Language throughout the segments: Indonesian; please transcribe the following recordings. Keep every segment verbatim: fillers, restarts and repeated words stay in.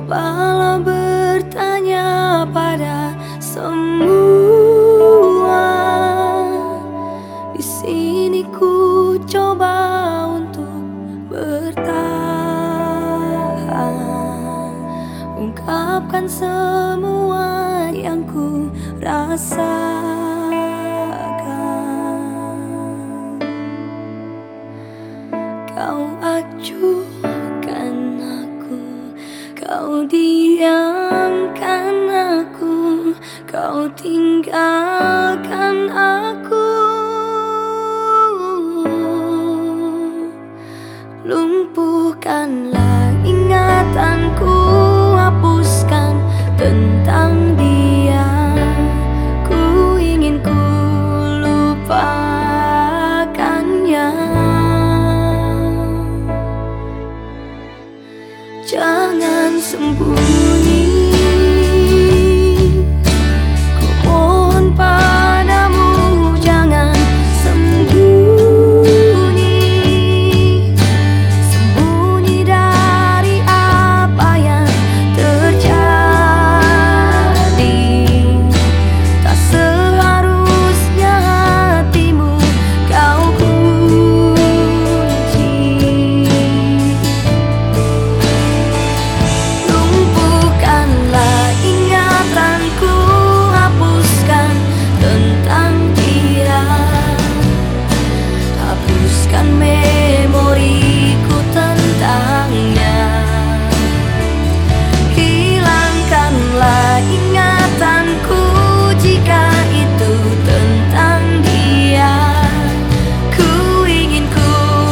Cobalah bertanya pada semua. Di sini ku coba untuk bertahan, ungkapkan semua yang ku rasakan. Kau acuhkan aku, kau diamkan aku, kau tinggalkan aku. Lumpuhkanlah ingatanku, hapuskan tentang dia. Ku ingin ku lupakannya. Jangan sembunyi, ku mohon padamu, jangan sembunyi. Sembunyi dari apa yang terjadi. Tak seharusnya hatimu kau kunci. Lumpuhkanlah ingatanku, hapuskan tentang dia. Hapuskan memoriku tentangnya. Hilangkanlah ingatanku jika itu tentang dia. Ku ingin ku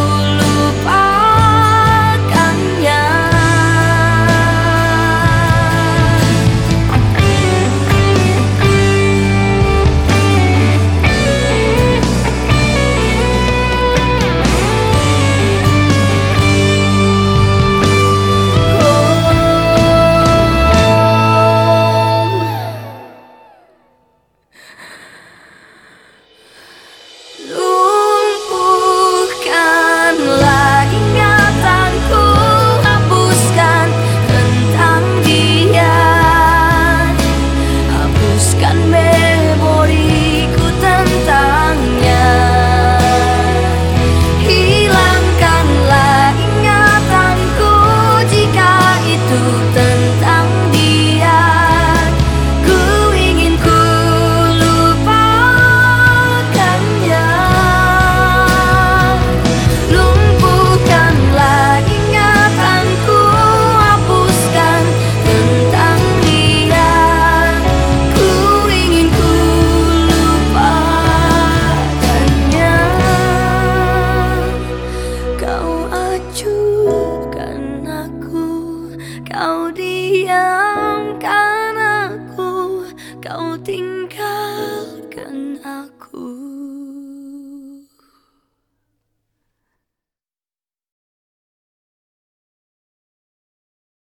lupakannya. Lumpuhkanlah ingatanku, hapuskan tentang dia. Hapuskan memoriku tentangnya. Hilangkanlah ingatanku jika itu tentang dia. Ku ingin ku lupakannya. Lumpuhkanlah ingatanku, hapuskan tentang dia. Ku ingin ku lupakannya. Kau acuhkan aku, kau diamkan aku, kau tinggalkan aku.